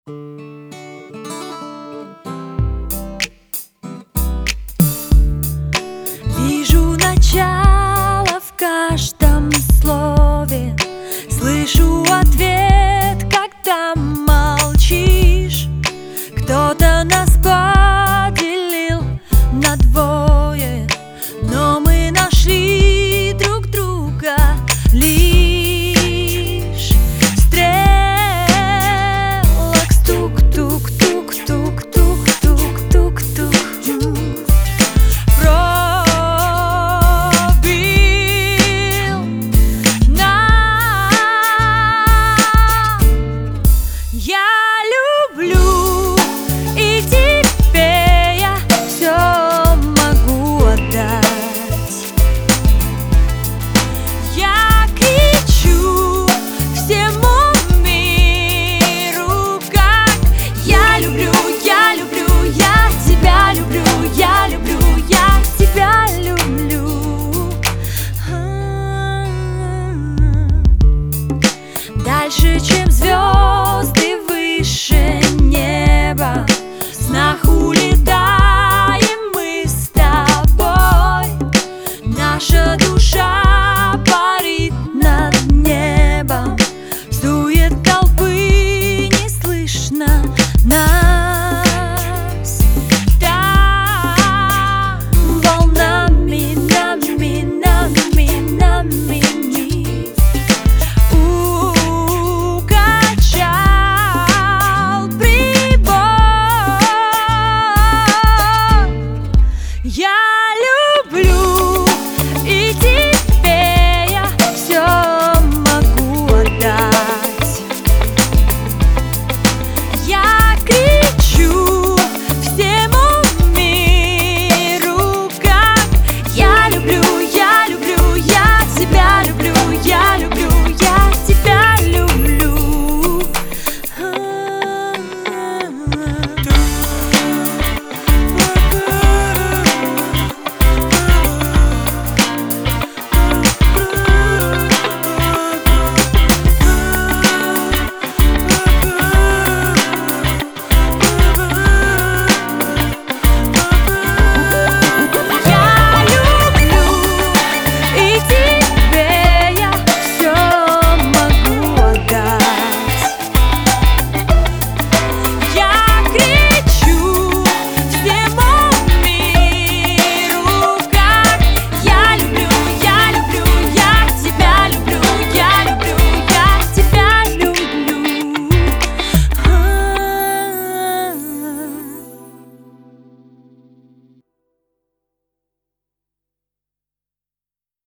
Вижу начало в каждом слове, слышу ответ, когда молчишь. Кто-то нас поделил на двое, но мы нашли друг друга лишь стрелок стук-тук-тук-тук-тук-тук-тук-тук пробил нам. Я люблю, и тебе я все могу отдать. Я кричу всему миру, как я люблю, я люблю, я тебя люблю, я люблю, я тебя люблю. Дальше, чем звезды.